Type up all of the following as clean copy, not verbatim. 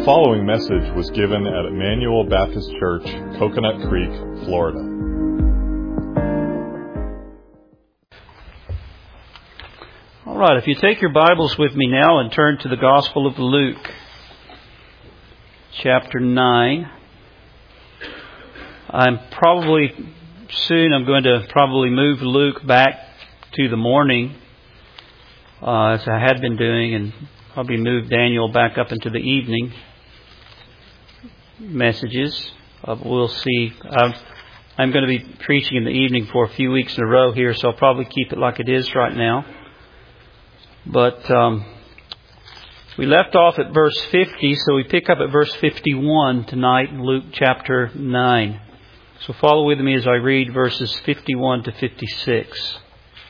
following message was given at Emmanuel Baptist Church, Coconut Creek, Florida. All right, if you take your Bibles with me now and turn to the Gospel of Luke, chapter 9. I'm going to move Luke back to the morning, as I had been doing, and probably move Daniel back up into the evening messages. We'll see. I'm going to be preaching in the evening for a few weeks in a row here, so I'll probably keep it like it is right now. But we left off at verse 50, so we pick up at verse 51 tonight in Luke chapter 9. So follow with me as I read verses 51 to 56.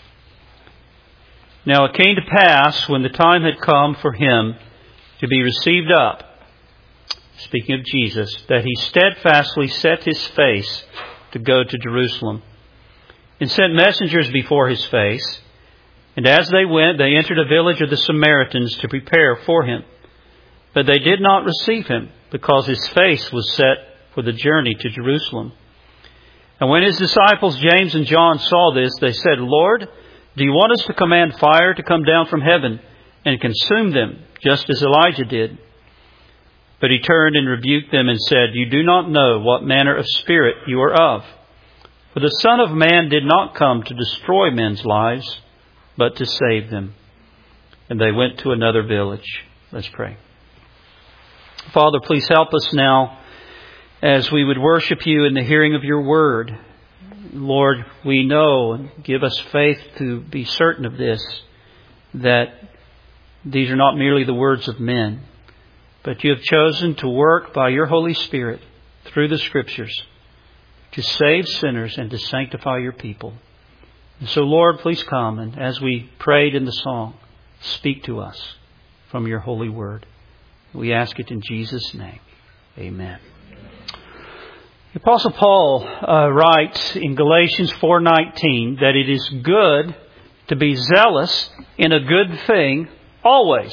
Now it came to pass, when the time had come for him to be received up, speaking of Jesus, that he steadfastly set his face to go to Jerusalem, and sent messengers before his face. And as they went, they entered a village of the Samaritans to prepare for him. But they did not receive him, because his face was set for the journey to Jerusalem. And when his disciples James and John saw this, they said, Lord, do you want us to command fire to come down from heaven and consume them, just as Elijah did? But he turned and rebuked them and said, You do not know what manner of spirit you are of. For the Son of Man did not come to destroy men's lives, but to save them. And they went to another village. Let's pray. Father, please help us now as we would worship you in the hearing of your word. Lord, we know, and give us faith to be certain of this, that these are not merely the words of men, but you have chosen to work by your Holy Spirit through the Scriptures to save sinners and to sanctify your people. And so, Lord, please come, and as we prayed in the song, speak to us from your holy word. We ask it in Jesus' name. Amen. The Apostle Paul writes in Galatians 4:19 that it is good to be zealous in a good thing always.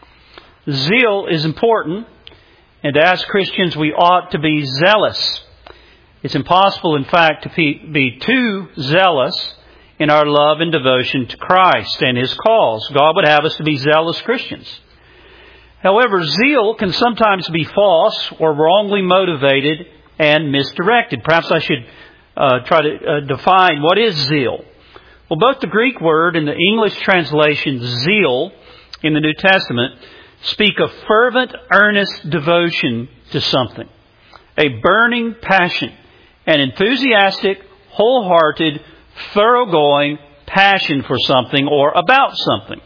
Zeal is important, and as Christians we ought to be zealous. It's impossible, in fact, to be too zealous in our love and devotion to Christ and His cause. God would have us to be zealous Christians. However, zeal can sometimes be false or wrongly motivated and misdirected. Perhaps I should try to define what is zeal. Well, both the Greek word and the English translation zeal in the New Testament speak of fervent, earnest devotion to something. A burning passion, an enthusiastic, wholehearted, thoroughgoing passion for something or about something.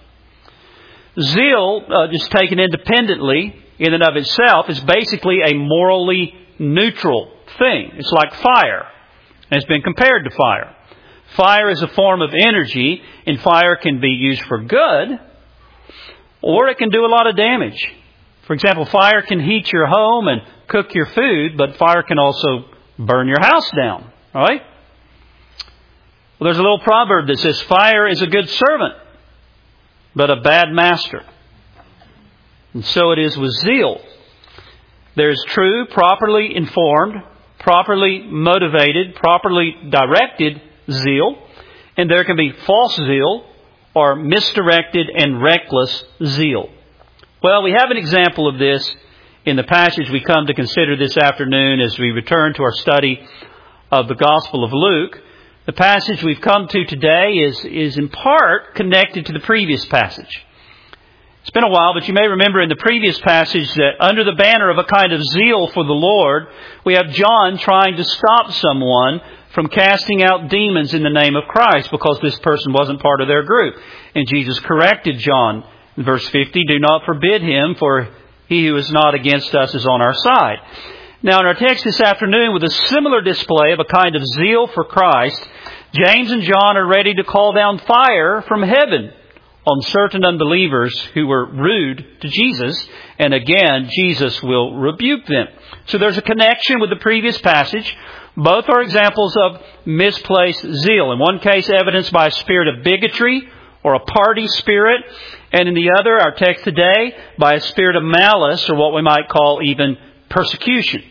Zeal, just taken independently in and of itself, is basically a morally neutral thing. It's like fire, and it's been compared to fire. Fire is a form of energy, and fire can be used for good, or it can do a lot of damage. For example, fire can heat your home and cook your food, but fire can also burn your house down, right? Well, there's a little proverb that says, fire is a good servant, but a bad master. And so it is with zeal. There's true, properly informed, properly motivated, properly directed zeal. And there can be false zeal or misdirected and reckless zeal. Well, we have an example of this in the passage we come to consider this afternoon as we return to our study of the Gospel of Luke. The passage we've come to today is in part connected to the previous passage. It's been a while, but you may remember in the previous passage that under the banner of a kind of zeal for the Lord, we have John trying to stop someone from casting out demons in the name of Christ because this person wasn't part of their group. And Jesus corrected John in verse 50, Do not forbid him, for he who is not against us is on our side. Now in our text this afternoon, with a similar display of a kind of zeal for Christ, James and John are ready to call down fire from heaven on certain unbelievers who were rude to Jesus. And again, Jesus will rebuke them. So there's a connection with the previous passage. Both are examples of misplaced zeal. In one case, evidenced by a spirit of bigotry or a party spirit, and in the other, our text today, by a spirit of malice, or what we might call even persecution.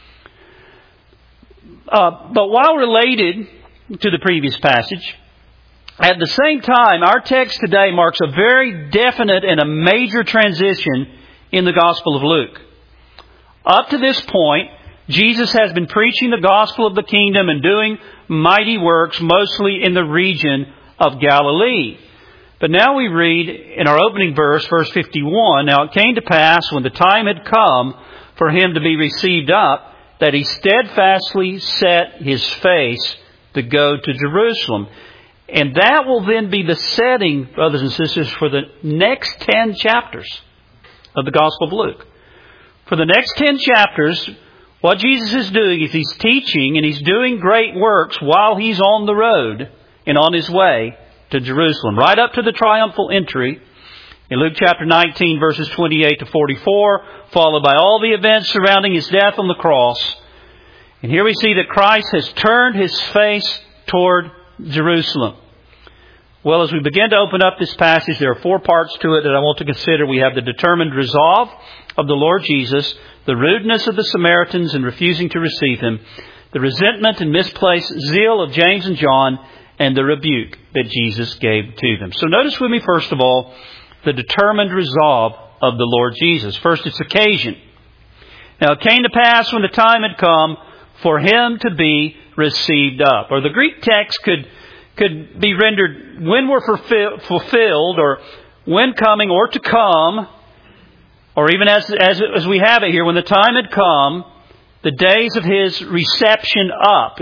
But while related to the previous passage, at the same time, our text today marks a very definite and a major transition in the Gospel of Luke. Up to this point, Jesus has been preaching the gospel of the kingdom and doing mighty works, mostly in the region of Galilee. But now we read in our opening verse, verse 51, "Now it came to pass, when the time had come for him to be received up, that he steadfastly set his face to go to Jerusalem." And that will then be the setting, brothers and sisters, for the next 10 chapters of the Gospel of Luke. For the next 10 chapters, what Jesus is doing is He's teaching and He's doing great works while He's on the road and on His way to Jerusalem, right up to the triumphal entry in Luke chapter 19, verses 28 to 44, followed by all the events surrounding His death on the cross. And here we see that Christ has turned His face toward Jerusalem. Well, as we begin to open up this passage, there are 4 parts to it that I want to consider. We have the determined resolve of the Lord Jesus, the rudeness of the Samaritans in refusing to receive Him, the resentment and misplaced zeal of James and John, and the rebuke that Jesus gave to them. So notice with me, first of all, the determined resolve of the Lord Jesus. First, its occasion. "Now it came to pass, when the time had come for Him to be received up." Or the Greek text could be rendered, "when were fulfilled," or "when coming," or "to come," or even as we have it here, "when the time had come, the days of His reception up."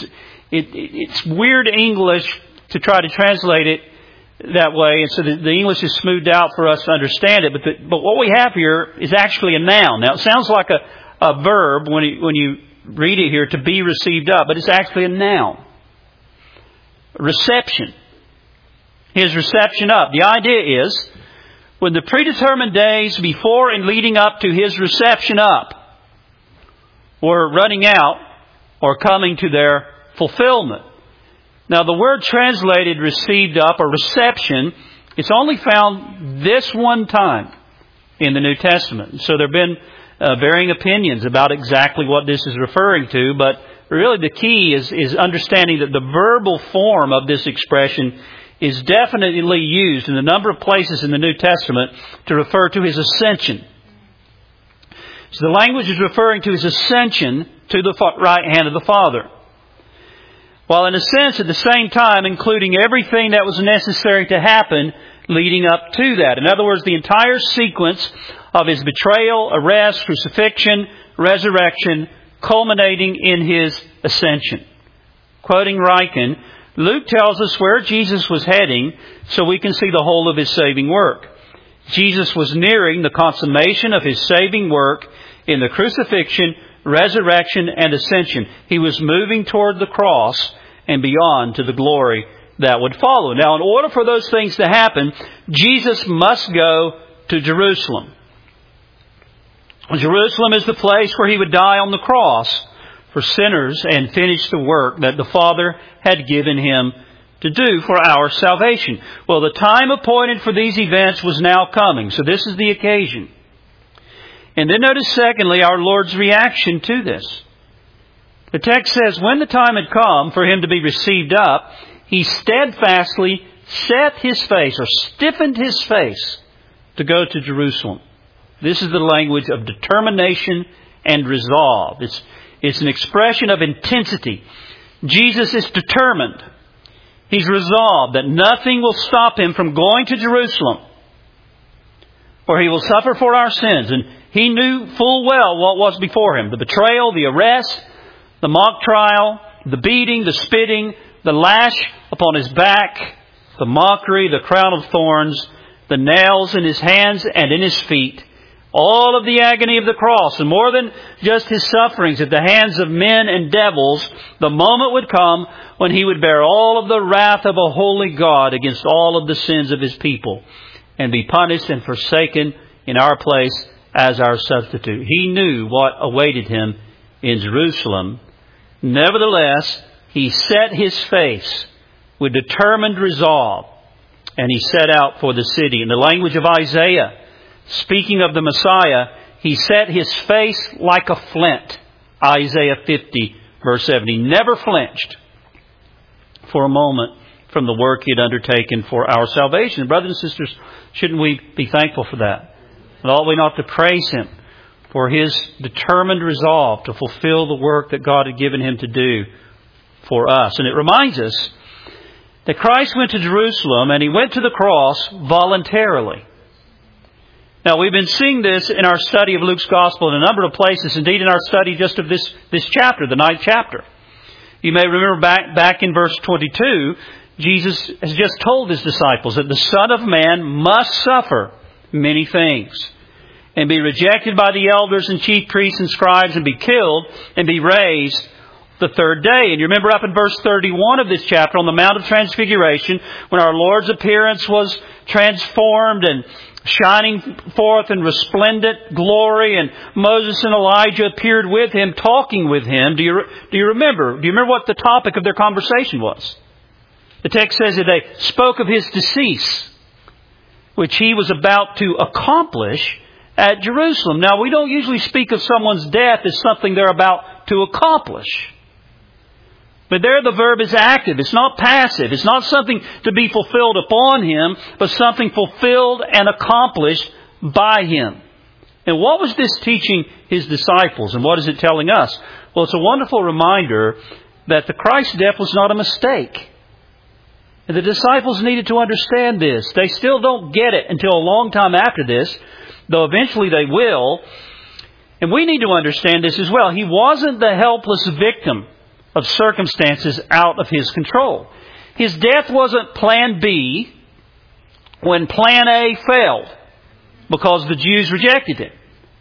It's weird English to try to translate it that way, and so the English is smoothed out for us to understand it. But what we have here is actually a noun. Now, it sounds like a verb when you read it here, to be received up, but it's actually a noun. Reception. His reception up. The idea is, when the predetermined days before and leading up to His reception up were running out or coming to their fulfillment. Now, the word translated received up or reception, it's only found this one time in the New Testament. So there have been varying opinions about exactly what this is referring to, but really the key is understanding that the verbal form of this expression is definitely used in a number of places in the New Testament to refer to His ascension. So the language is referring to His ascension to the right hand of the Father, while in a sense at the same time including everything that was necessary to happen leading up to that. In other words, the entire sequence of His betrayal, arrest, crucifixion, resurrection, culminating in His ascension. Quoting Ryken, Luke tells us where Jesus was heading so we can see the whole of His saving work. Jesus was nearing the consummation of His saving work in the crucifixion, resurrection, and ascension. He was moving toward the cross and beyond to the glory that would follow. Now, in order for those things to happen, Jesus must go to Jerusalem. Jerusalem is the place where He would die on the cross for sinners and finish the work that the Father had given Him to do for our salvation. Well, the time appointed for these events was now coming. So this is the occasion. And then notice secondly our Lord's reaction to this. The text says, when the time had come for Him to be received up, He steadfastly set His face, or stiffened His face, to go to Jerusalem. This is the language of determination and resolve. It's an expression of intensity. Jesus is determined. He's resolved that nothing will stop Him from going to Jerusalem, where He will suffer for our sins. And He knew full well what was before Him: the betrayal, the arrest, the mock trial, the beating, the spitting, the lash upon His back, the mockery, the crown of thorns, the nails in His hands and in His feet, all of the agony of the cross, and more than just His sufferings at the hands of men and devils, the moment would come when He would bear all of the wrath of a holy God against all of the sins of His people and be punished and forsaken in our place as our substitute. He knew what awaited Him in Jerusalem. Nevertheless, He set His face with determined resolve and he set out for the city. In the language of Isaiah, speaking of the Messiah, he set his face like a flint. Isaiah 50, verse 7. He never flinched for a moment from the work he had undertaken for our salvation. Brothers and sisters, shouldn't we be thankful for that? And ought we not to praise Him for His determined resolve to fulfill the work that God had given Him to do for us? And it reminds us that Christ went to Jerusalem and He went to the cross voluntarily. Now, we've been seeing this in our study of Luke's Gospel in a number of places. Indeed, in our study just of this chapter, the 9th chapter. You may remember back in verse 22, Jesus has just told His disciples that the Son of Man must suffer many things and be rejected by the elders and chief priests and scribes and be killed and be raised the third day. And you remember up in verse 31 of this chapter on the Mount of Transfiguration, when our Lord's appearance was transformed and shining forth in resplendent glory, and Moses and Elijah appeared with Him, talking with Him. Do you remember? Do you remember what the topic of their conversation was? The text says that they spoke of His decease, which He was about to accomplish at Jerusalem. Now, we don't usually speak of someone's death as something they're about to accomplish. But there the verb is active. It's not passive. It's not something to be fulfilled upon Him, but something fulfilled and accomplished by Him. And what was this teaching His disciples? And what is it telling us? Well, it's a wonderful reminder that the Christ's death was not a mistake. And the disciples needed to understand this. They still don't get it until a long time after this, though eventually they will. And we need to understand this as well. He wasn't the helpless victim of circumstances out of His control. His death wasn't plan B when plan A failed because the Jews rejected Him.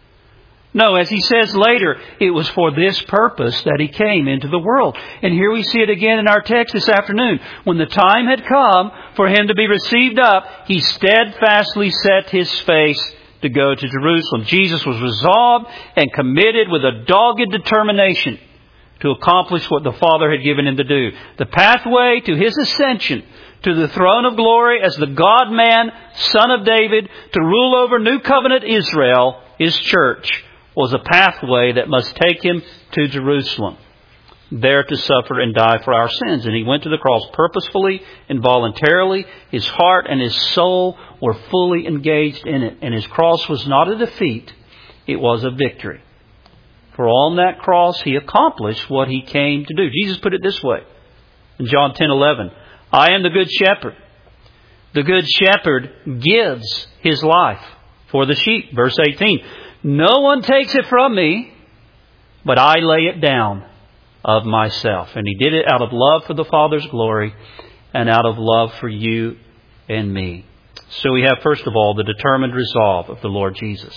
No, as He says later, it was for this purpose that He came into the world. And here we see it again in our text this afternoon. When the time had come for Him to be received up, He steadfastly set His face to go to Jerusalem. Jesus was resolved and committed with a dogged determination to accomplish what the Father had given Him to do. The pathway to His ascension to the throne of glory as the God-man, Son of David, to rule over New Covenant Israel, His church, was a pathway that must take Him to Jerusalem, there to suffer and die for our sins. And He went to the cross purposefully and voluntarily. His heart and His soul were fully engaged in it. And His cross was not a defeat, it was a victory. For on that cross He accomplished what He came to do. Jesus put it this way in John 10:11. I am the good shepherd. The good shepherd gives His life for the sheep. Verse 18. No one takes it from me, but I lay it down of myself. And He did it out of love for the Father's glory and out of love for you and me. So we have, first of all, the determined resolve of the Lord Jesus.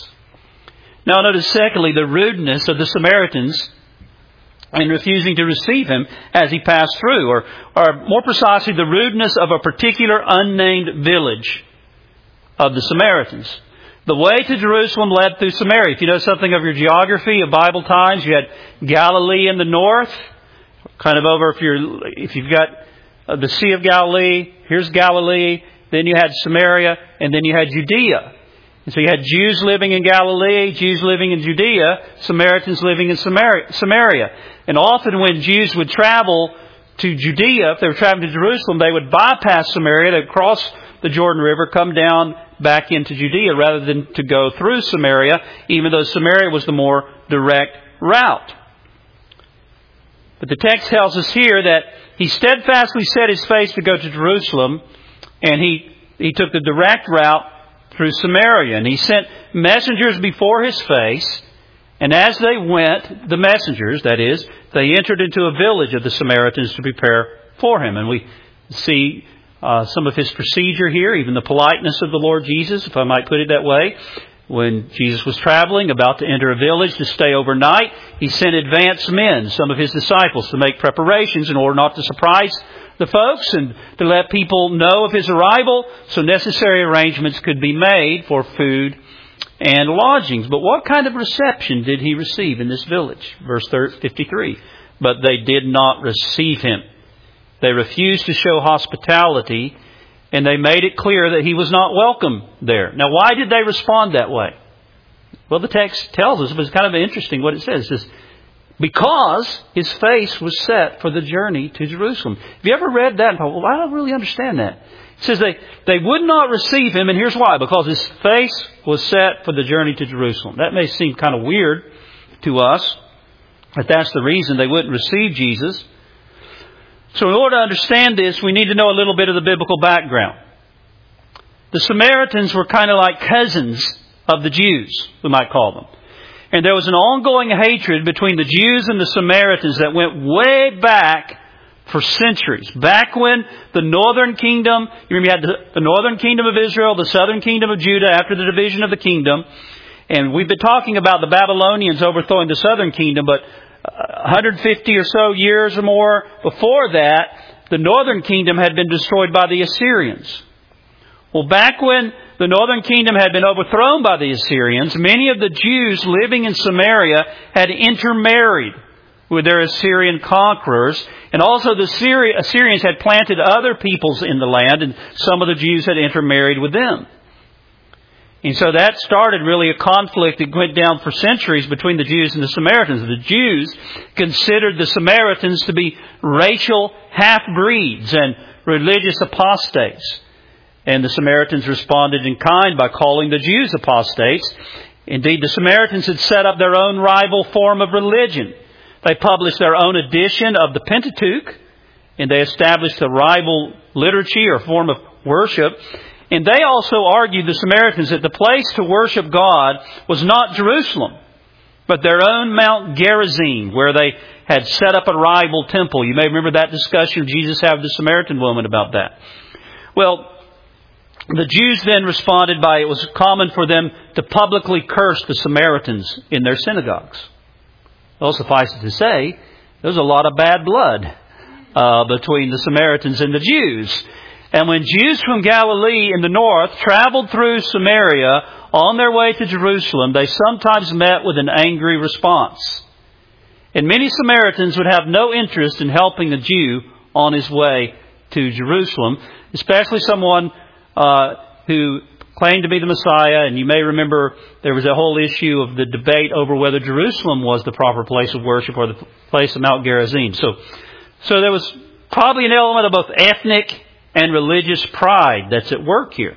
Now notice secondly, the rudeness of the Samaritans in refusing to receive Him as He passed through. Or more precisely, the rudeness of a particular unnamed village of the Samaritans. The way to Jerusalem led through Samaria. If you know something of your geography of Bible times, you had Galilee in the north. Kind of over if you've got the Sea of Galilee, here's Galilee. Then you had Samaria, and then you had Judea. And so you had Jews living in Galilee, Jews living in Judea, Samaritans living in Samaria. And often when Jews would travel to Judea, if they were traveling to Jerusalem, they would bypass Samaria, they'd cross the Jordan River, come down back into Judea rather than to go through Samaria, even though Samaria was the more direct route. But the text tells us here that He steadfastly set His face to go to Jerusalem, and He took the direct route through Samaria. And He sent messengers before His face. And as they went, the messengers, that is, they entered into a village of the Samaritans to prepare for Him. And we see some of His procedure here, even the politeness of the Lord Jesus, if I might put it that way. When Jesus was traveling, about to enter a village to stay overnight, He sent advance men, some of His disciples, to make preparations in order not to surprise the folks and to let people know of His arrival so necessary arrangements could be made for food and lodgings. But what kind of reception did He receive in this village? Verse 53. But they did not receive Him. They refused to show hospitality And they made it clear that He was not welcome there. Now, why did they respond that way? Well, the text tells us, but it's kind of interesting what it says. It says, because His face was set for the journey to Jerusalem. Have you ever read that and thought, well, I don't really understand that? It says they would not receive Him, and here's why. Because His face was set for the journey to Jerusalem. That may seem kind of weird to us, but that's the reason they wouldn't receive Jesus. So in order to understand this, we need to know a little bit of the biblical background. The Samaritans were kind of like cousins of the Jews, we might call them. And there was an ongoing hatred between the Jews and the Samaritans that went way back for centuries. Back when the northern kingdom, you remember you had the northern kingdom of Israel, the southern kingdom of Judah after the division of the kingdom. And we've been talking about the Babylonians overthrowing the southern kingdom, but 150 or so years or more before that, the northern kingdom had been destroyed by the Assyrians. Well, back when the northern kingdom had been overthrown by the Assyrians, many of the Jews living in Samaria had intermarried with their Assyrian conquerors. And also the Assyrians had planted other peoples in the land, and some of the Jews had intermarried with them. And so that started really a conflict that went down for centuries between the Jews and the Samaritans. The Jews considered the Samaritans to be racial half-breeds and religious apostates. And the Samaritans responded in kind by calling the Jews apostates. Indeed, the Samaritans had set up their own rival form of religion. They published their own edition of the Pentateuch, and they established a rival liturgy or form of worship. And they also argued, the Samaritans, that the place to worship God was not Jerusalem, but their own Mount Gerizim, where they had set up a rival temple. You may remember that discussion Jesus had with the Samaritan woman about that. Well, the Jews then responded by, it was common for them to publicly curse the Samaritans in their synagogues. Well, suffice it to say, there was a lot of bad blood between the Samaritans and the Jews. And when Jews from Galilee in the north traveled through Samaria on their way to Jerusalem, they sometimes met with an angry response. And many Samaritans would have no interest in helping a Jew on his way to Jerusalem, especially someone who claimed to be the Messiah. And you may remember there was a whole issue of the debate over whether Jerusalem was the proper place of worship or the place of Mount Gerizim. So there was probably an element of both ethnic and religious pride that's at work here.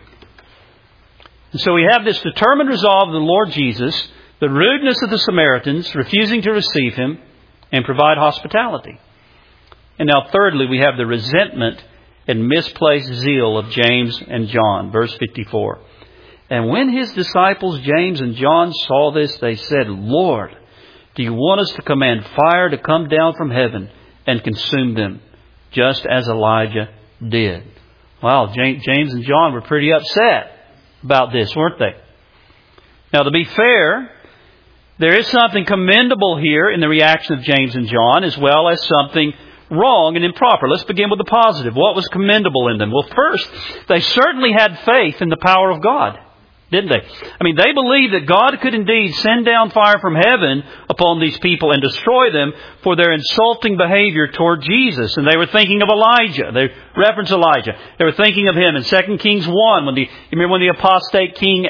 And so we have this determined resolve of the Lord Jesus, the rudeness of the Samaritans, refusing to receive Him and provide hospitality. And now thirdly, we have the resentment and misplaced zeal of James and John. Verse 54. And when His disciples James and John saw this, they said, Lord, do you want us to command fire to come down from heaven and consume them, just as Elijah did? Wow, James and John were pretty upset about this, weren't they? Now, to be fair, there is something commendable here in the reaction of James and John, as well as something wrong and improper. Let's begin with the positive. What was commendable in them? Well, first, they certainly had faith in the power of God, didn't they? I mean, they believed that God could indeed send down fire from heaven upon these people and destroy them for their insulting behavior toward Jesus. And they were thinking of Elijah. They reference Elijah. They were thinking of him in 2 Kings 1, you remember when the apostate king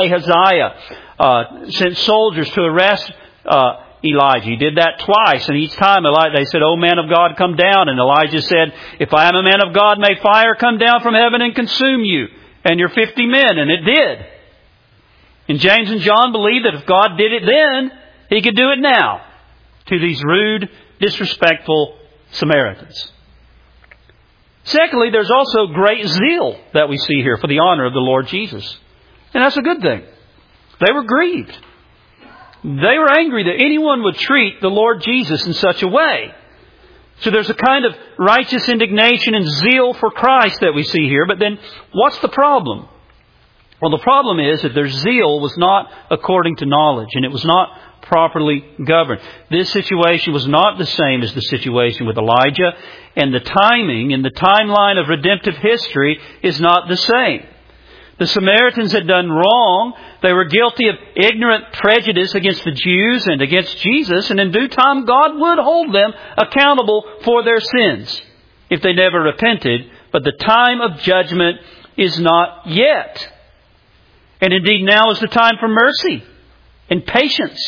Ahaziah sent soldiers to arrest Elijah. He did that twice, and each time they said, "O man of God, come down." And Elijah said, "If I am a man of God, may fire come down from heaven and consume you and your 50 men." And it did. And James and John believed that if God did it then, He could do it now to these rude, disrespectful Samaritans. Secondly, there's also great zeal that we see here for the honor of the Lord Jesus. And that's a good thing. They were grieved. They were angry that anyone would treat the Lord Jesus in such a way. So there's a kind of righteous indignation and zeal for Christ that we see here. But then what's the problem? Well, the problem is that their zeal was not according to knowledge, and it was not properly governed. This situation was not the same as the situation with Elijah, and the timing in the timeline of redemptive history is not the same. The Samaritans had done wrong. They were guilty of ignorant prejudice against the Jews and against Jesus, and in due time God would hold them accountable for their sins if they never repented. But the time of judgment is not yet. And indeed now is the time for mercy and patience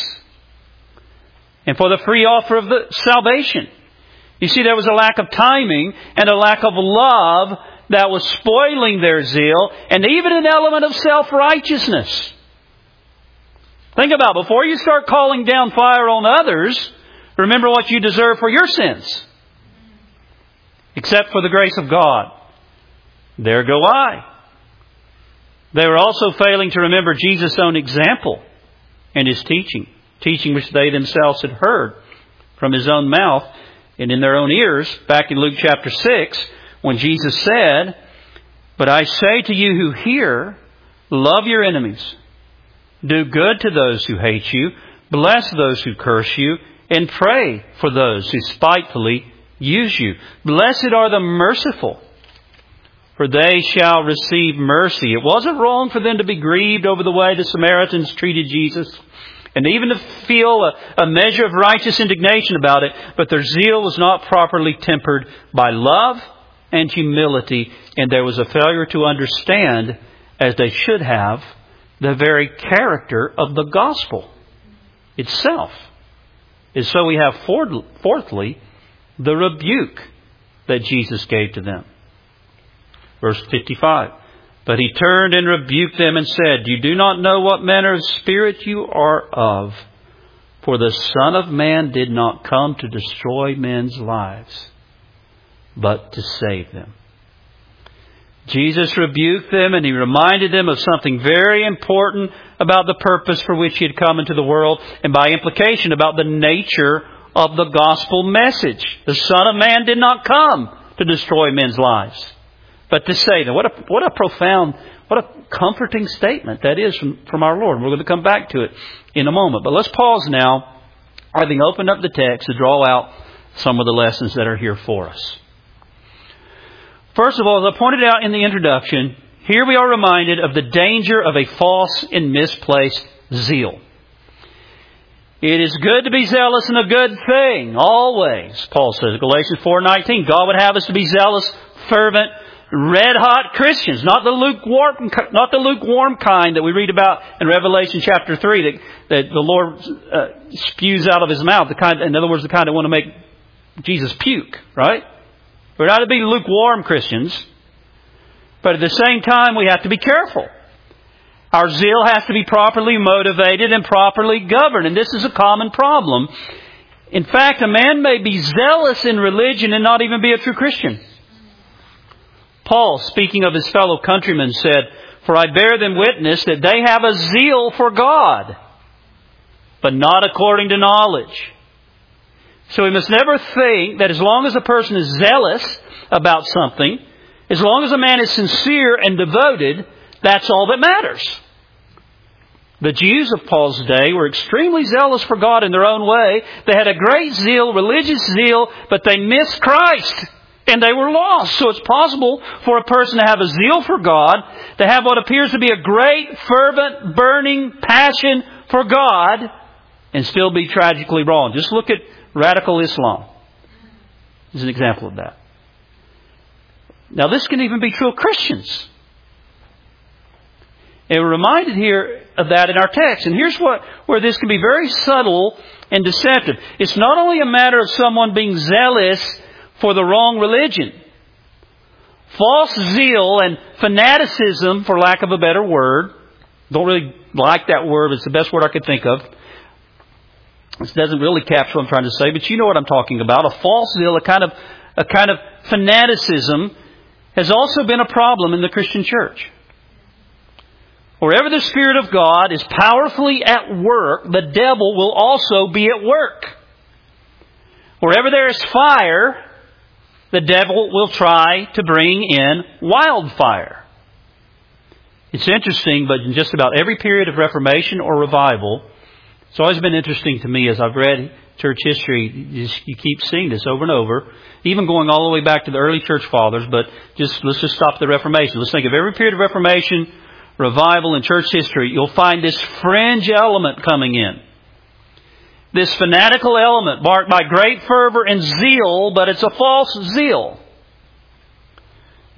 and for the free offer of the salvation. You see, there was a lack of timing and a lack of love that was spoiling their zeal, and even an element of self-righteousness. Think about it. Before you start calling down fire on others, remember what you deserve for your sins. Except for the grace of God, there go I. They were also failing to remember Jesus' own example and His teaching which they themselves had heard from His own mouth and in their own ears, back in Luke chapter 6, when Jesus said, "But I say to you who hear, love your enemies. Do good to those who hate you. Bless those who curse you. And pray for those who spitefully use you. Blessed are the merciful, for they shall receive mercy." It wasn't wrong for them to be grieved over the way the Samaritans treated Jesus, and even to feel a measure of righteous indignation about it, but their zeal was not properly tempered by love and humility, and there was a failure to understand, as they should have, the very character of the gospel itself. And so we have, fourthly, the rebuke that Jesus gave to them. Verse 55. "But He turned and rebuked them and said, You do not know what manner of spirit you are of, for the Son of Man did not come to destroy men's lives, but to save them." Jesus rebuked them, and He reminded them of something very important about the purpose for which He had come into the world, and by implication about the nature of the gospel message. The Son of Man did not come to destroy men's lives, but to save them. What a profound, what a comforting statement that is from our Lord. We're going to come back to it in a moment. But let's pause now, having opened up the text, to draw out some of the lessons that are here for us. First of all, as I pointed out in the introduction, here we are reminded of the danger of a false and misplaced zeal. It is good to be zealous in a good thing, always, Paul says in Galatians 4:19. God would have us to be zealous, fervent, red-hot Christians, not the lukewarm kind that we read about in Revelation chapter 3 that the Lord spews out of His mouth. In other words, the kind that want to make Jesus puke, right? We're not to be lukewarm Christians, but at the same time we have to be careful. Our zeal has to be properly motivated and properly governed, and this is a common problem. In fact, a man may be zealous in religion and not even be a true Christian. Paul, speaking of his fellow countrymen, said, "For I bear them witness that they have a zeal for God, but not according to knowledge." So we must never think that as long as a person is zealous about something, as long as a man is sincere and devoted, that's all that matters. The Jews of Paul's day were extremely zealous for God in their own way. They had a great zeal, religious zeal, but they missed Christ. And they were lost. So it's possible for a person to have a zeal for God, to have what appears to be a great, fervent, burning passion for God, and still be tragically wrong. Just look at radical Islam as an example of that. Now this can even be true of Christians. And we're reminded here of that in our text. And here's where this can be very subtle and deceptive. It's not only a matter of someone being zealous for the wrong religion. False zeal and fanaticism, for lack of a better word, don't really like that word, it's the best word I could think of. This doesn't really capture what I'm trying to say, but you know what I'm talking about. A false zeal, a kind of fanaticism, has also been a problem in the Christian church. Wherever the Spirit of God is powerfully at work, the devil will also be at work. Wherever there is fire, the devil will try to bring in wildfire. It's interesting, but in just about every period of Reformation or revival, it's always been interesting to me as I've read church history. You keep seeing this over and over, even going all the way back to the early church fathers. But let's just stop the Reformation. Let's think of every period of Reformation, revival, and church history. You'll find this fringe element coming in. This fanatical element marked by great fervor and zeal, but it's a false zeal.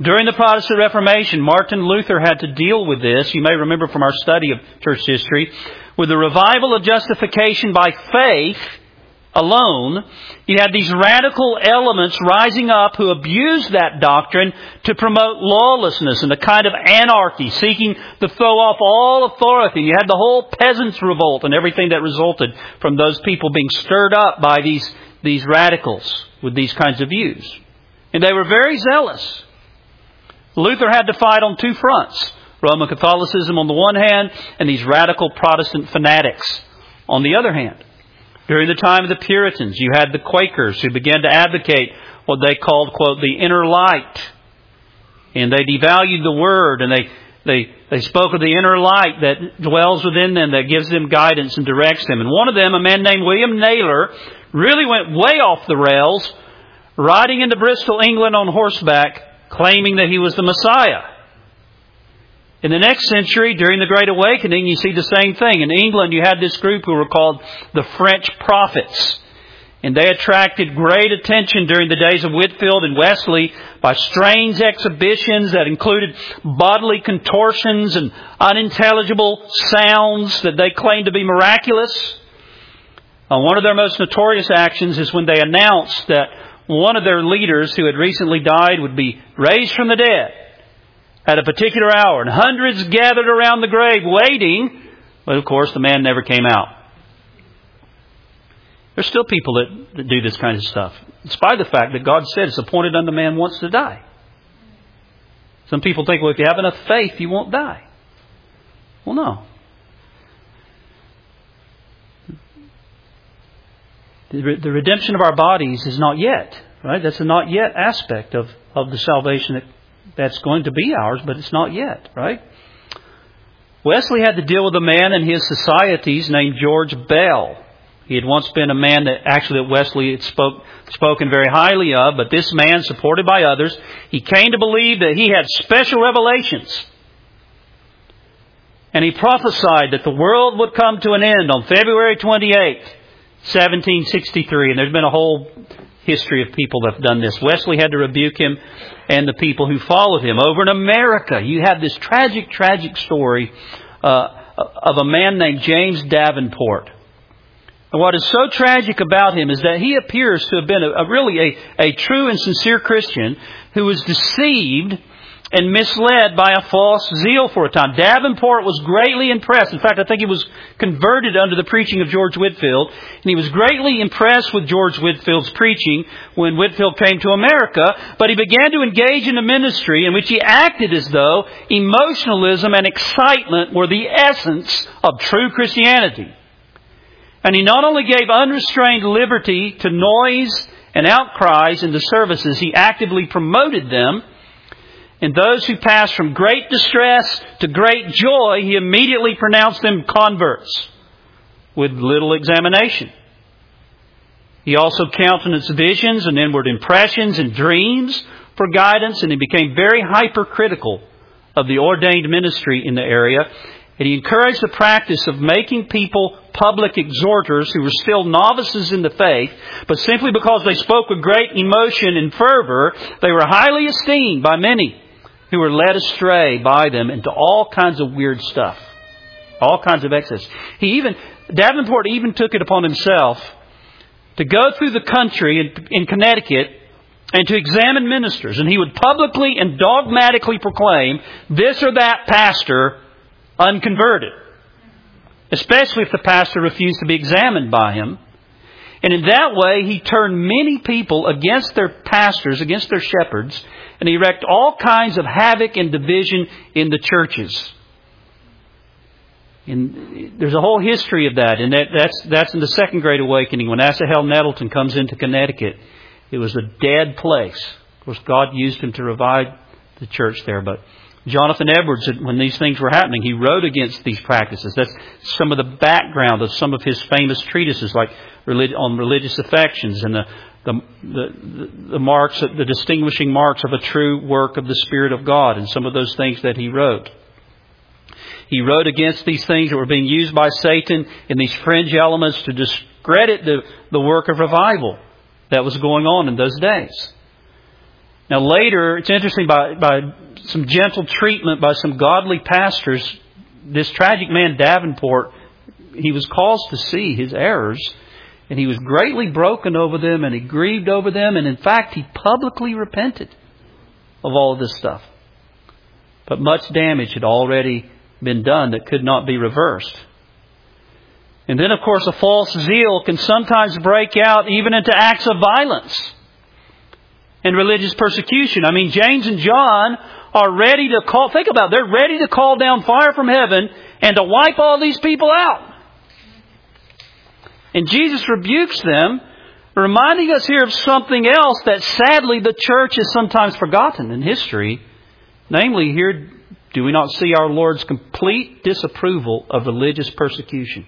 During the Protestant Reformation, Martin Luther had to deal with this. You may remember from our study of church history. With the revival of justification by faith alone, you had these radical elements rising up who abused that doctrine to promote lawlessness and a kind of anarchy, seeking to throw off all authority. You had the whole peasants' revolt and everything that resulted from those people being stirred up by these radicals with these kinds of views. And they were very zealous. Luther had to fight on two fronts. Roman Catholicism on the one hand, and these radical Protestant fanatics on the other hand. During the time of the Puritans, you had the Quakers who began to advocate what they called, quote, the inner light. And they devalued the Word, and they spoke of the inner light that dwells within them, that gives them guidance and directs them. And one of them, a man named William Naylor, really went way off the rails, riding into Bristol, England on horseback, claiming that he was the Messiah. In the next century, during the Great Awakening, you see the same thing. In England, you had this group who were called the French Prophets. And they attracted great attention during the days of Whitefield and Wesley by strange exhibitions that included bodily contortions and unintelligible sounds that they claimed to be miraculous. One of their most notorious actions is when they announced that one of their leaders who had recently died would be raised from the dead at a particular hour, and hundreds gathered around the grave waiting, but of course the man never came out. There's still people that do this kind of stuff, in spite of the fact that God said it's appointed unto man once to die. Some people think, well, if you have enough faith, you won't die. Well, no. The redemption of our bodies is not yet, right? That's a not yet aspect of the salvation that's going to be ours, but it's not yet, right? Wesley had to deal with a man in his societies named George Bell. He had once been a man that Wesley had spoken very highly of, but this man, supported by others, he came to believe that he had special revelations. And he prophesied that the world would come to an end on February 28th, 1763. And there's been a whole history of people that have done this. Wesley had to rebuke him and the people who followed him. Over in America, you have this tragic story of a man named James Davenport. And what is so tragic about him is that he appears to have been a true and sincere Christian who was deceived and misled by a false zeal for a time. Davenport was greatly impressed. In fact, I think he was converted under the preaching of George Whitefield. And he was greatly impressed with George Whitefield's preaching when Whitefield came to America. But he began to engage in a ministry in which he acted as though emotionalism and excitement were the essence of true Christianity. And he not only gave unrestrained liberty to noise and outcries in the services, he actively promoted them. And those who passed from great distress to great joy, he immediately pronounced them converts with little examination. He also countenanced visions and inward impressions and dreams for guidance, and he became very hypercritical of the ordained ministry in the area. And he encouraged the practice of making people public exhorters who were still novices in the faith, but simply because they spoke with great emotion and fervor, they were highly esteemed by many who were led astray by them into all kinds of weird stuff, all kinds of excess. Davenport even took it upon himself to go through the country in Connecticut and to examine ministers. And he would publicly and dogmatically proclaim this or that pastor unconverted, especially if the pastor refused to be examined by him. And in that way, he turned many people against their pastors, against their shepherds, and he wreaked all kinds of havoc and division in the churches. And there's a whole history of that, and that's in the Second Great Awakening. When Asahel Nettleton comes into Connecticut, it was a dead place. Of course, God used him to revive the church there, but Jonathan Edwards, when these things were happening, he wrote against these practices. That's some of the background of some of his famous treatises, like on religious affections and the marks, the distinguishing marks of a true work of the Spirit of God, and some of those things that he wrote. He wrote against these things that were being used by Satan in these fringe elements to discredit the work of revival that was going on in those days. Now later, it's interesting, by some gentle treatment by some godly pastors, this tragic man Davenport, he was caused to see his errors, and he was greatly broken over them, and he grieved over them, and in fact he publicly repented of all of this stuff. But much damage had already been done that could not be reversed. And then, of course, a false zeal can sometimes break out even into acts of violence and religious persecution. I mean, James and John are ready to call, think about it, they're ready to call down fire from heaven and to wipe all these people out. And Jesus rebukes them, reminding us here of something else that sadly the church has sometimes forgotten in history. Namely, here, do we not see our Lord's complete disapproval of religious persecution?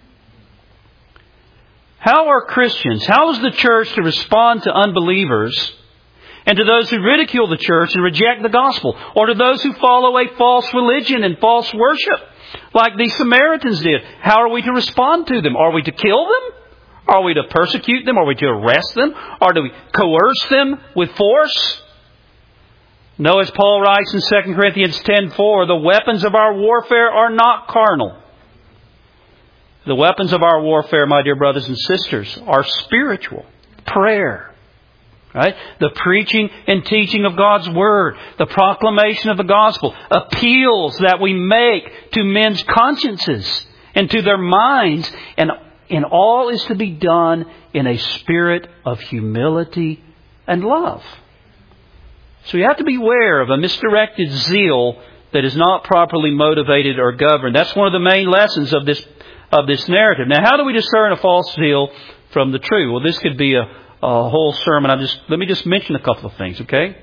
How are Christians, how is the church to respond to unbelievers and to those who ridicule the church and reject the gospel, or to those who follow a false religion and false worship, like the Samaritans did? How are we to respond to them? Are we to kill them? Are we to persecute them? Are we to arrest them? Or do we coerce them with force? No, as Paul writes in 2 Corinthians 10:4, the weapons of our warfare are not carnal. The weapons of our warfare, my dear brothers and sisters, are spiritual. Prayer. Right? The preaching and teaching of God's Word. The proclamation of the gospel. Appeals that we make to men's consciences and to their minds. And all is to be done in a spirit of humility and love. So you have to beware of a misdirected zeal that is not properly motivated or governed. That's one of the main lessons of this narrative. Now, how do we discern a false zeal from the true? Well, this could be a whole sermon. Let me just mention a couple of things, okay?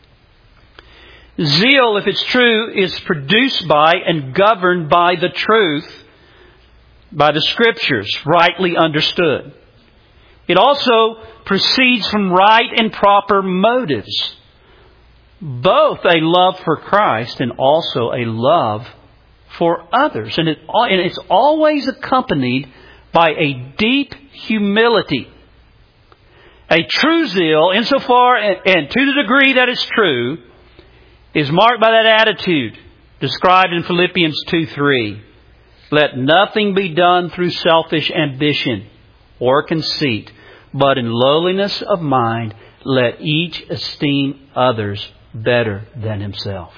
Zeal, if it's true, is produced by and governed by the truth, by the Scriptures, rightly understood. It also proceeds from right and proper motives. Both a love for Christ and also a love for others. And it's always accompanied by a deep humility. A true zeal, insofar and to the degree that it's true, is marked by that attitude described in Philippians 2:3. Let nothing be done through selfish ambition or conceit, but in lowliness of mind, let each esteem others better than himself.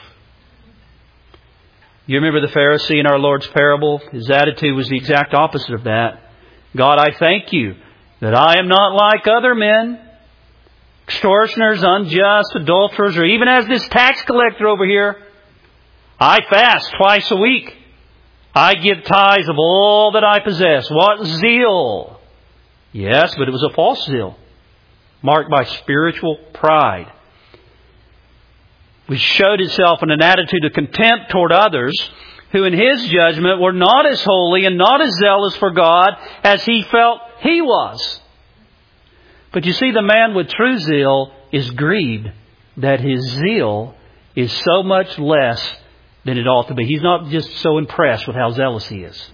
You remember the Pharisee in our Lord's parable? His attitude was the exact opposite of that. God, I thank you that I am not like other men, extortioners, unjust, adulterers, or even as this tax collector over here. I fast twice a week. I give tithes of all that I possess. What zeal! Yes, but it was a false zeal, marked by spiritual pride, which showed itself in an attitude of contempt toward others who in his judgment were not as holy and not as zealous for God as he felt he was. But you see, the man with true zeal is grieved that his zeal is so much less than it ought to be. He's not just so impressed with how zealous he is.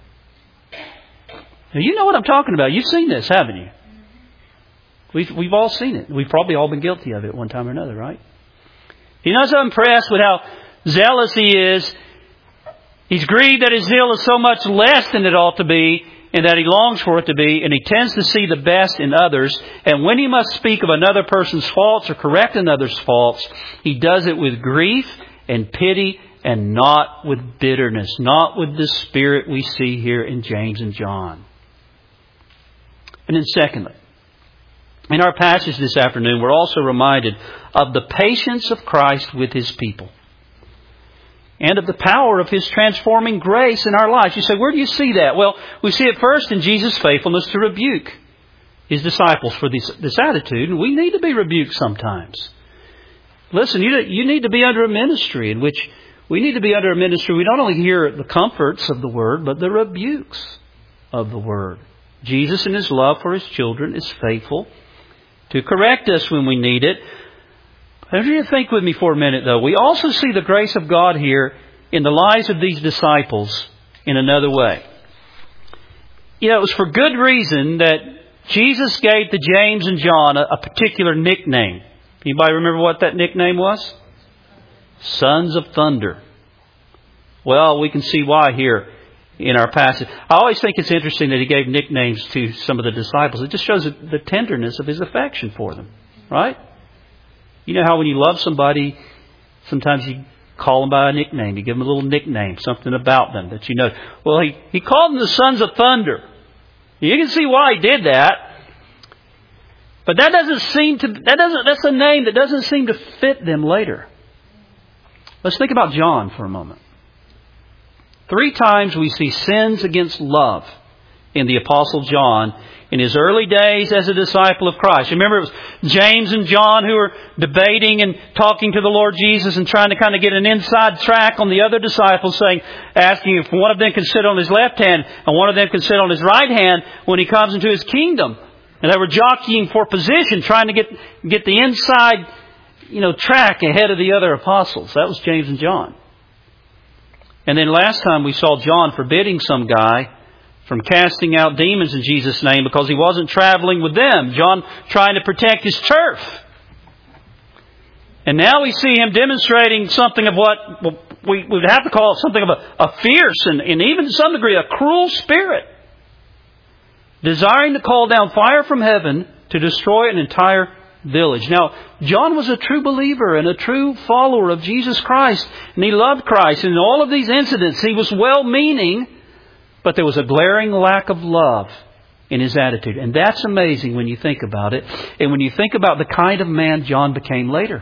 Now, you know what I'm talking about. You've seen this, haven't you? We've all seen it. We've probably all been guilty of it at one time or another, right? He's not so impressed with how zealous he is. He's grieved that his zeal is so much less than it ought to be, and that he longs for it to be, and he tends to see the best in others. And when he must speak of another person's faults or correct another's faults, he does it with grief and pity and not with bitterness, not with the spirit we see here in James and John. And then secondly, in our passage this afternoon, we're also reminded of the patience of Christ with His people and of the power of His transforming grace in our lives. You say, where do you see that? Well, we see it first in Jesus' faithfulness to rebuke His disciples for this attitude, and we need to be rebuked sometimes. Listen, you need to be under a ministry in which we need to be under a ministry. We not only hear the comforts of the Word, but the rebukes of the Word. Jesus, in His love for His children, is faithful to correct us when we need it. I want you to think with me for a minute, though. We also see the grace of God here in the lives of these disciples in another way. You know, it was for good reason that Jesus gave to James and John a particular nickname. Anybody remember what that nickname was? Sons of Thunder. Well, we can see why here in our passage. I always think it's interesting that he gave nicknames to some of the disciples. It just shows the tenderness of his affection for them. Right? You know how when you love somebody, sometimes you call them by a nickname. You give them a little nickname, something about them that you know. Well, he called them the Sons of Thunder. You can see why he did that. But that's a name that doesn't seem to fit them later. Let's think about John for a moment. 3 times we see sins against love in the Apostle John in his early days as a disciple of Christ. Remember, it was James and John who were debating and talking to the Lord Jesus and trying to kind of get an inside track on the other disciples, asking if one of them can sit on his left hand and one of them can sit on his right hand when he comes into his kingdom. And they were jockeying for position, trying to get the inside, track ahead of the other apostles. That was James and John. And then last time we saw John forbidding some guy from casting out demons in Jesus' name because he wasn't traveling with them. John trying to protect his turf. And now we see him demonstrating something of what we would have to call something of a fierce and even to some degree a cruel spirit, desiring to call down fire from heaven to destroy an entire village. Now, John was a true believer and a true follower of Jesus Christ, and he loved Christ. And in all of these incidents, he was well-meaning, but there was a glaring lack of love in his attitude. And that's amazing when you think about it, and when you think about the kind of man John became later.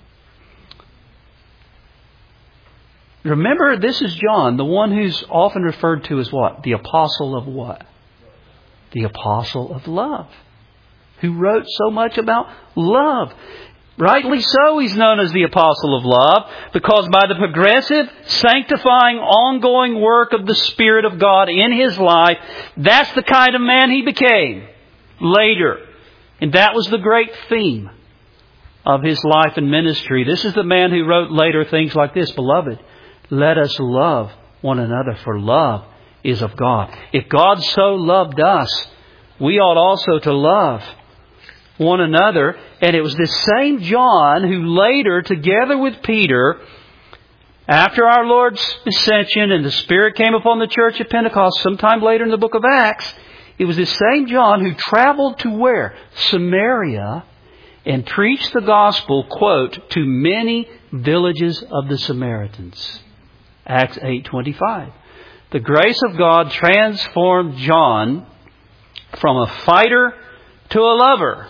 Remember, this is John, the one who's often referred to as what? The apostle of what? The apostle of love, who wrote so much about love. Rightly so, he's known as the apostle of love, because by the progressive, sanctifying, ongoing work of the Spirit of God in his life, that's the kind of man he became later. And that was the great theme of his life and ministry. This is the man who wrote later things like this: Beloved, let us love one another, for love is of God. If God so loved us, we ought also to love one another. And it was this same John who later, together with Peter, after our Lord's ascension and the Spirit came upon the church at Pentecost, sometime later in the book of Acts, it was this same John who traveled to where? Samaria, and preached the gospel, quote, to many villages of the Samaritans. Acts 8:25. The grace of God transformed John from a fighter to a lover.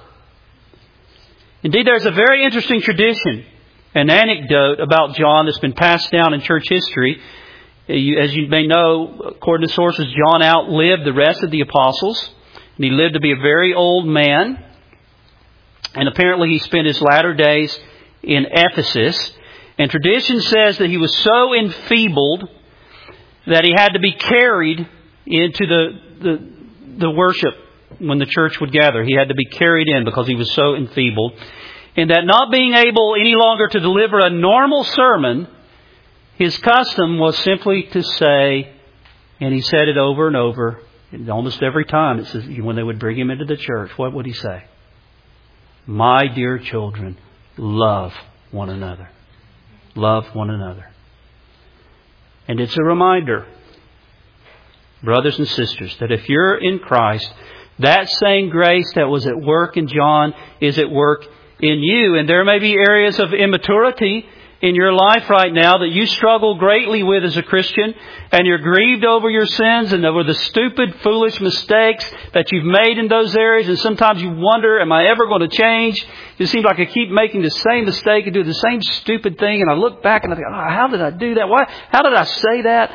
Indeed, there's a very interesting tradition, an anecdote about John that's been passed down in church history. As you may know, according to sources, John outlived the rest of the apostles. And he lived to be a very old man. And apparently he spent his latter days in Ephesus. And tradition says that he was so enfeebled that he had to be carried into the worship when the church would gather. He had to be carried in because he was so enfeebled. And that not being able any longer to deliver a normal sermon, his custom was simply to say, and he said it over and over, and almost every time it says, when they would bring him into the church, what would he say? My dear children, love one another. Love one another. And it's a reminder, brothers and sisters, that if you're in Christ, that same grace that was at work in John is at work in you. And there may be areas of immaturity in your life right now that you struggle greatly with as a Christian, and you're grieved over your sins and over the stupid, foolish mistakes that you've made in those areas. And sometimes you wonder, am I ever going to change? It seems like I keep making the same mistake and do the same stupid thing. And I look back and I think, how did I do that? Why? How did I say that?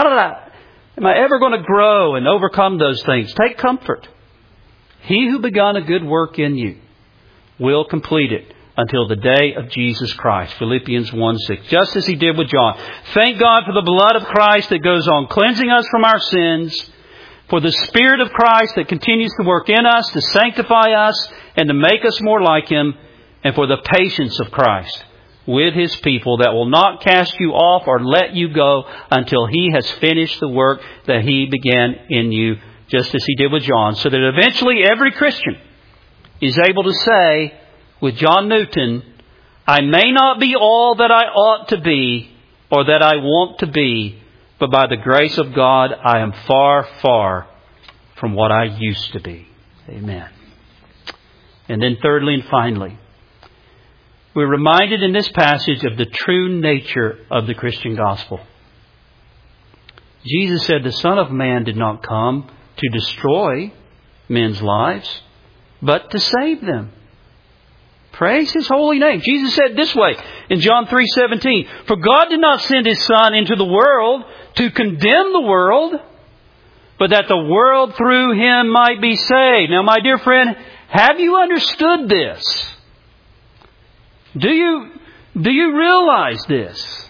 Am I ever going to grow and overcome those things? Take comfort. He who begun a good work in you will complete it until the day of Jesus Christ. Philippians 1:6. Just as He did with John. Thank God for the blood of Christ that goes on cleansing us from our sins, for the Spirit of Christ that continues to work in us, to sanctify us and to make us more like Him, and for the patience of Christ with His people that will not cast you off or let you go until He has finished the work that He began in you, just as He did with John, so that eventually every Christian is able to say with John Newton, I may not be all that I ought to be or that I want to be, but by the grace of God, I am far, far from what I used to be. Amen. And then thirdly and finally, we're reminded in this passage of the true nature of the Christian gospel. Jesus said the Son of Man did not come to destroy men's lives, but to save them. Praise His holy name. Jesus said this way in John 3:17, "For God did not send His Son into the world to condemn the world, but that the world through Him might be saved." Now, my dear friend, have you understood this? Do you realize this?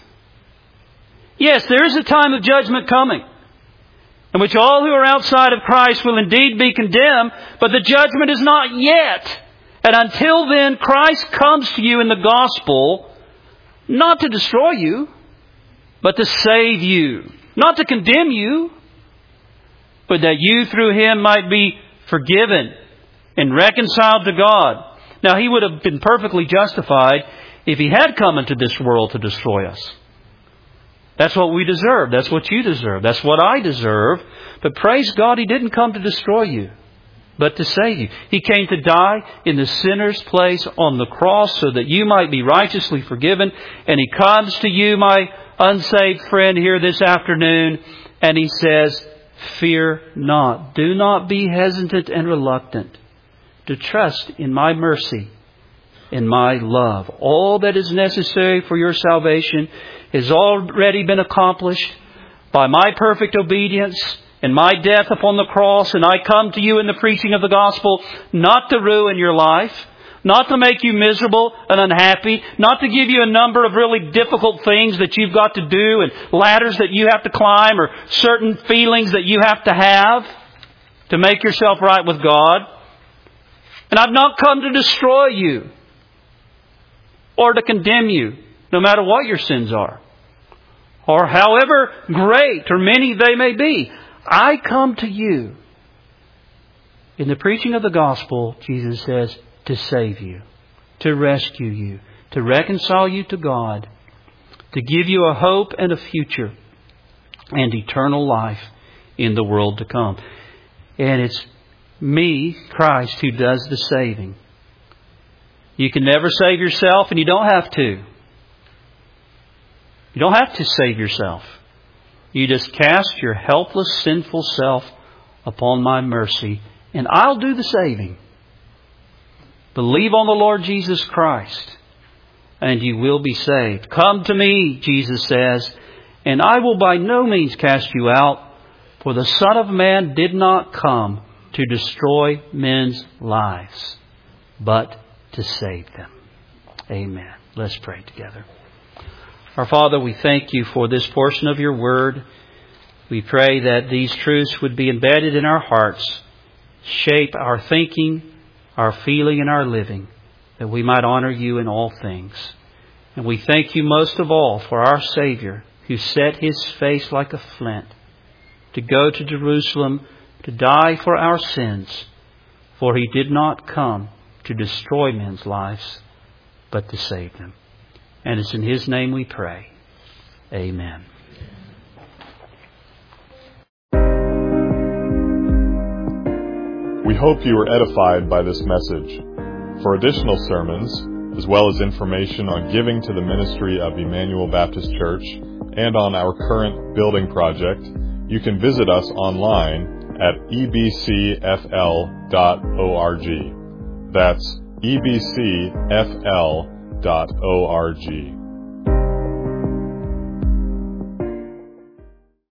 Yes, there is a time of judgment coming, in which all who are outside of Christ will indeed be condemned, but the judgment is not yet. And until then, Christ comes to you in the gospel, not to destroy you, but to save you. Not to condemn you, but that you through Him might be forgiven and reconciled to God. Now, He would have been perfectly justified if He had come into this world to destroy us. That's what we deserve. That's what you deserve. That's what I deserve. But praise God, He didn't come to destroy you, but to save you. He came to die in the sinner's place on the cross so that you might be righteously forgiven. And He comes to you, my unsaved friend, here this afternoon, and He says, "Fear not. Do not be hesitant and reluctant to trust in my mercy, in my love. All that is necessary for your salvation has already been accomplished by my perfect obedience and my death upon the cross. And I come to you in the preaching of the gospel not to ruin your life, not to make you miserable and unhappy, not to give you a number of really difficult things that you've got to do and ladders that you have to climb or certain feelings that you have to have to make yourself right with God. And I've not come to destroy you or to condemn you, no matter what your sins are, or however great or many they may be. I come to you in the preaching of the gospel," Jesus says, "to save you, to rescue you, to reconcile you to God, to give you a hope and a future and eternal life in the world to come." And it's me, Christ, who does the saving. You can never save yourself, and you don't have to. You don't have to save yourself. You just cast your helpless, sinful self upon my mercy, and I'll do the saving. Believe on the Lord Jesus Christ, and you will be saved. "Come to me," Jesus says, "and I will by no means cast you out, for the Son of Man did not come to destroy men's lives, but to save them." Amen. Let's pray together. Our Father, we thank You for this portion of Your Word. We pray that these truths would be embedded in our hearts, shape our thinking, our feeling, and our living, that we might honor You in all things. And we thank You most of all for our Savior, who set His face like a flint to go to Jerusalem to die for our sins, for He did not come to destroy men's lives, but to save them. And it's in His name we pray. Amen. We hope you were edified by this message. For additional sermons, as well as information on giving to the ministry of Emmanuel Baptist Church and on our current building project, you can visit us online at ebcfl.org. That's ebcfl.org.